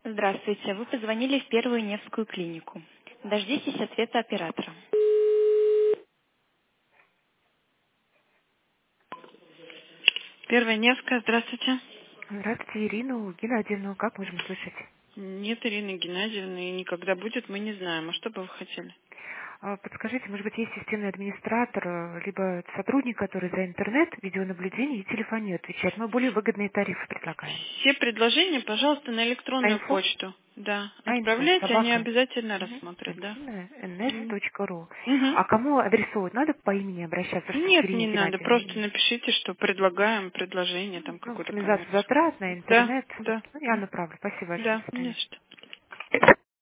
Здравствуйте. Вы позвонили в Первую Невскую клинику. Дождитесь ответа оператора. Первая Невская, здравствуйте. Здравствуйте, Ирину Геннадьевну. Как можем слышать? Нет Ирины Геннадьевны, и никогда будет, мы не знаем. А что бы вы хотели? Подскажите, может быть, есть системный администратор, либо сотрудник, который за интернет, видеонаблюдение и телефонию отвечает. Мы более выгодные тарифы предлагаем. Все предложения, пожалуйста, на На электронную инфо? почту. Да, На инфо, отправляйте, они собака. обязательно Мгм. рассмотрят, да. Гостиная Мгм. ns.ru. Мгм. А кому адресовать? Надо по имени обращаться, чтобы к Нет, не Ирине надо, Геннадьевне? просто напишите, что предлагаем предложение, там Ну, какую-то оптимизацию коммерцию. затрат на Да, интернет. да, Я направлю. Спасибо большое. да, До не свидания. за что.